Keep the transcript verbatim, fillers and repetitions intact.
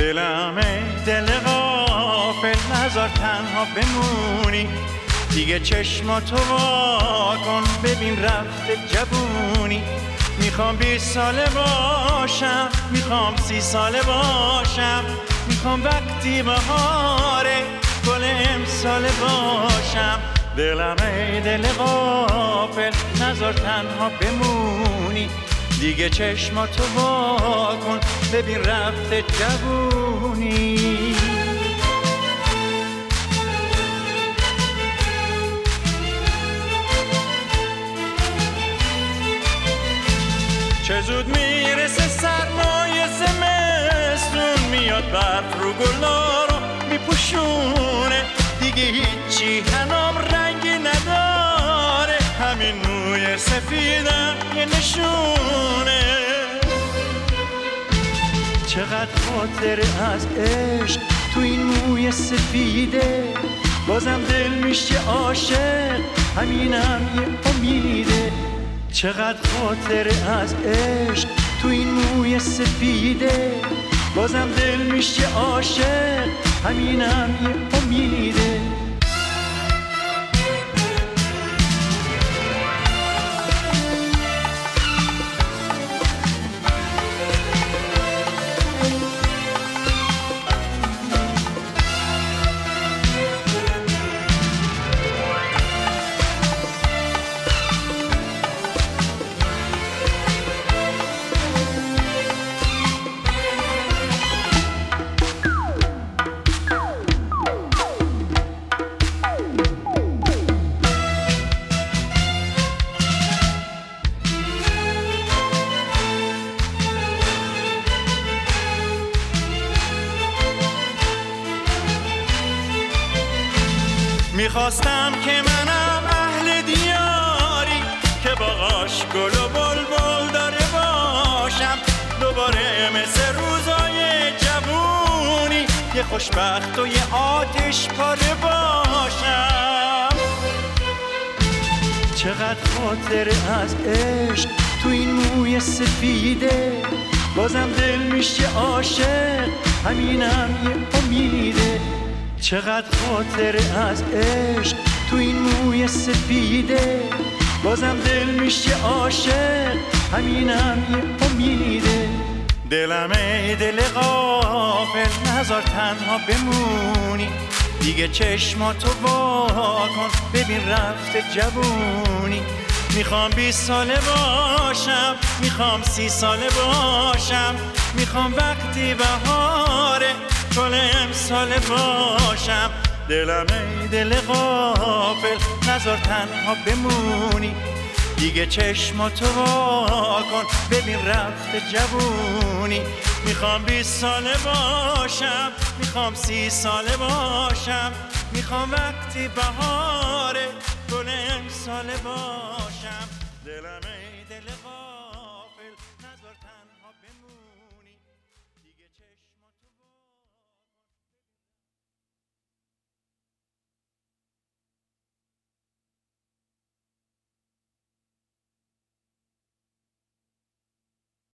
دلم ای دل غافل نذار تنها بمونی، دیگه چشماتو وا کن ببین رفته جوونی. میخوام بیست ساله باشم، میخوام سی ساله باشم، میخوام وقتی بهاره گل امساله باشم. دلم ای دل غافل نذار تنها بمونی، دیگه چشماتو وا کن ببین رفته جوونی. چه زود میرسه سرمای زمستون، میاد برف رو گلا رو میپوشونه، دیگه هیچی هنام رنگی نداره، همین موی سفیدم یه نشونه. چقدر خاطره از عشق تو این موی سفیده، بازم دل میشه عاشق همینم یه امیده. چقدر خاطره از عشق تو این موی سفیده، بازم دل میشه عاشق همینم یه امیده. میخواستم که منم اهل دیاری، که باغاش گل و بلبل داره باشم، دوباره مثل روزای جوونی یه خوشبخت و یه آتش پاره باشم. چقدر خاطره از عشق تو این موی سفیده، بازم دل میشه عاشق همینم یه امیده. چقدر خاطره از عشق تو این موی سفیده، بازم دل میشه عاشق همینم یه امیده. دلم ای دل غافل نذار تنها بمونی، دیگه چشماتو وا کن ببین رفته جوونی. میخوام بیست ساله باشم، میخوام سی ساله باشم، میخوام وقتی بهاره گل امساله باشم. دلم ای دل غافل نذار تنها بمونی، دیگه چشماتو وا کن ببین رفته جوونی. میخوام بیست ساله باشم، میخوام سی ساله باشم، میخوام وقتی بهاره گل امساله باشم.